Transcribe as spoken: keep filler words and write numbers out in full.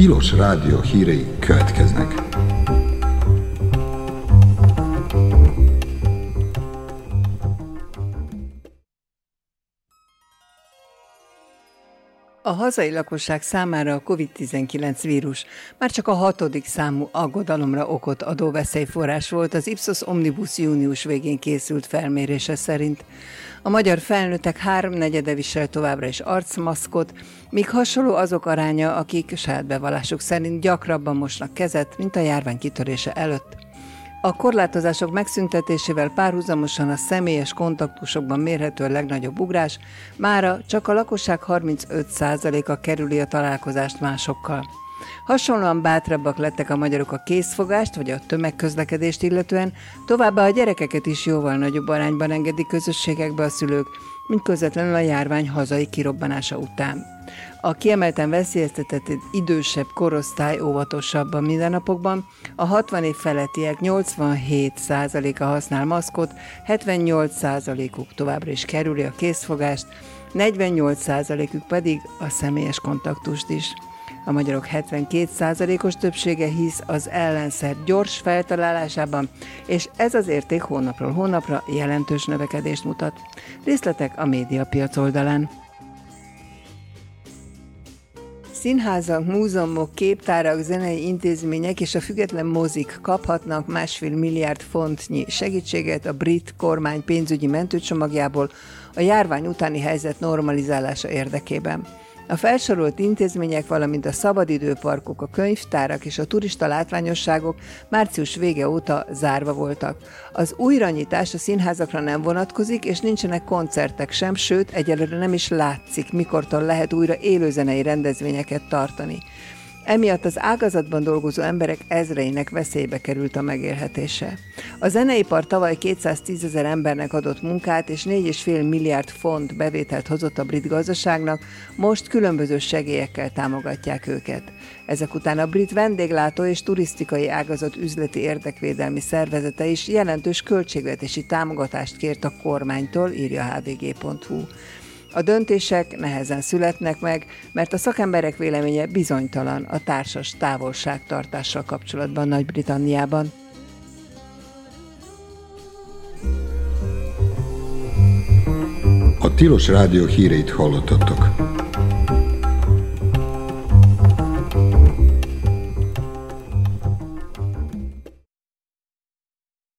Tilos Rádió hírei következnek. A hazai lakosság számára a kovid tizenkilenc vírus már csak a hatodik számú aggodalomra okot adó veszélyforrás volt az Ipsos Omnibus június végén készült felmérése szerint. A magyar felnőttek háromnegyede visel továbbra is arcmaszkot, míg hasonló azok aránya, akik saját bevallásuk szerint gyakrabban mosnak kezet, mint a járvány kitörése előtt. A korlátozások megszüntetésével párhuzamosan a személyes kontaktusokban mérhető a legnagyobb ugrás, mára csak a lakosság harmincöt százaléka kerüli a találkozást másokkal. Hasonlóan bátrabbak lettek a magyarok a készfogást vagy a tömegközlekedést illetően, továbbá a gyerekeket is jóval nagyobb arányban engedik közösségekbe a szülők, mint közvetlenül a járvány hazai kirobbanása után. A kiemelten veszélyeztetett idősebb korosztály óvatosabb a mindennapokban, a hatvan év felettiek nyolcvanhét százaléka használ maszkot, hetvennyolc százalékuk továbbra is kerüli a készfogást, negyvennyolc százalékuk pedig a személyes kontaktust is. A magyarok hetvenkét százalékos többsége hisz az ellenszer gyors feltalálásában, és ez az érték hónapról hónapra jelentős növekedést mutat. Részletek a Médiapiac oldalán. Színházak, múzeumok, képtárak, zenei intézmények és a független mozik kaphatnak másfél milliárd fontnyi segítséget a brit kormány pénzügyi mentőcsomagjából a járvány utáni helyzet normalizálása érdekében. A felsorolt intézmények, valamint a szabadidőparkok, a könyvtárak és a turista látványosságok március vége óta zárva voltak. Az újranyitás a színházakra nem vonatkozik, és nincsenek koncertek sem, sőt, egyelőre nem is látszik, mikortól lehet újra élőzenei rendezvényeket tartani. Emiatt az ágazatban dolgozó emberek ezreinek veszélybe került a megélhetése. A zeneipar tavaly kétszáztízezer embernek adott munkát és négy egész öt milliárd font bevételt hozott a brit gazdaságnak, most különböző segélyekkel támogatják őket. Ezek után a brit vendéglátó és turisztikai ágazat üzleti érdekvédelmi szervezete is jelentős költségvetési támogatást kért a kormánytól, írja há dé gé pont hú. A döntések nehezen születnek meg, mert a szakemberek véleménye bizonytalan a társas távolságtartással kapcsolatban Nagy-Britanniában. A Tilos Rádió híreit hallottatok.